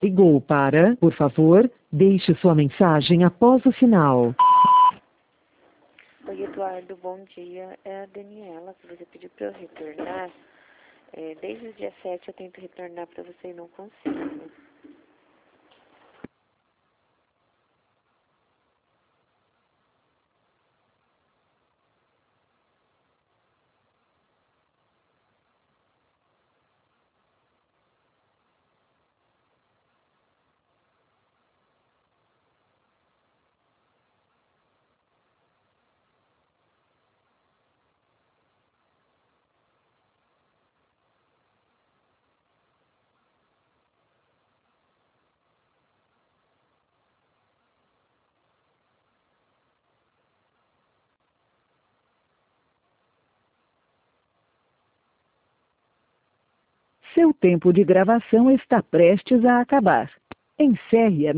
Ligou para, por favor, deixe sua mensagem após o sinal. Oi, Eduardo, bom dia. É a Daniela, que você pediu para eu retornar. Desde o dia 7 eu tento retornar para você e não consigo. Seu tempo de gravação está prestes a acabar. Encerre a